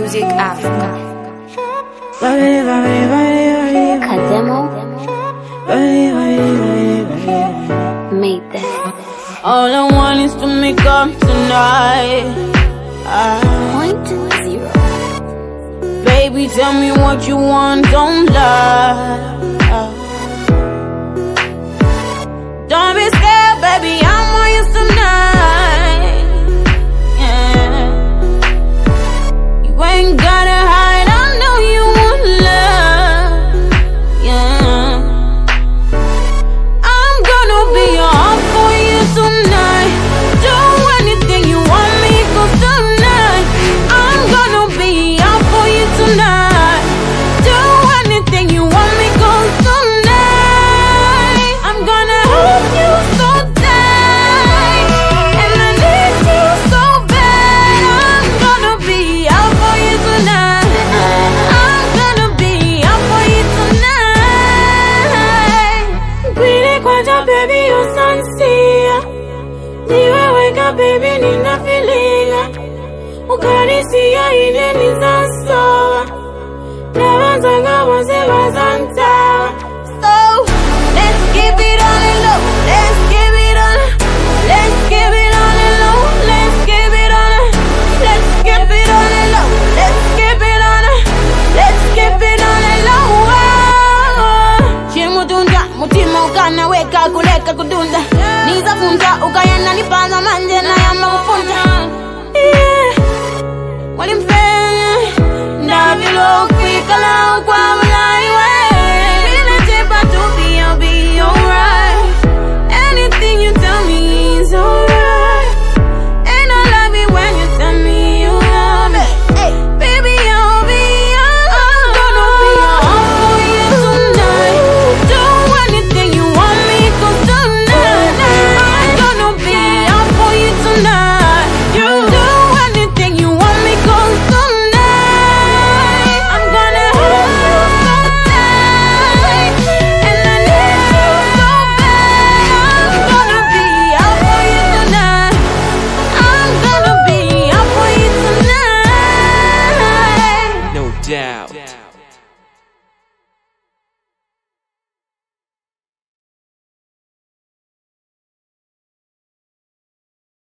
Music Africa. Kademo made that. All I want is to make up tonight. 0.20. Baby, tell me what you want, don't lie. Don't be scared, baby, I'm on you tonight. Yeah. You ain't gotta hide, I know you want love. Yeah. I'm gonna be all for you tonight. Do anything you want me to tonight. I'm gonna be all for you tonight. Do anything you want me to tonight. I'm gonna hold you so tight, and I need you so bad. I'm gonna be out for you tonight. I'm gonna be out for you tonight. Kwile kwaja baby you sansia. Niwe weka baby nina feelinga. Ukarisia ile nizasoa. Nevanzanga wase wazanta.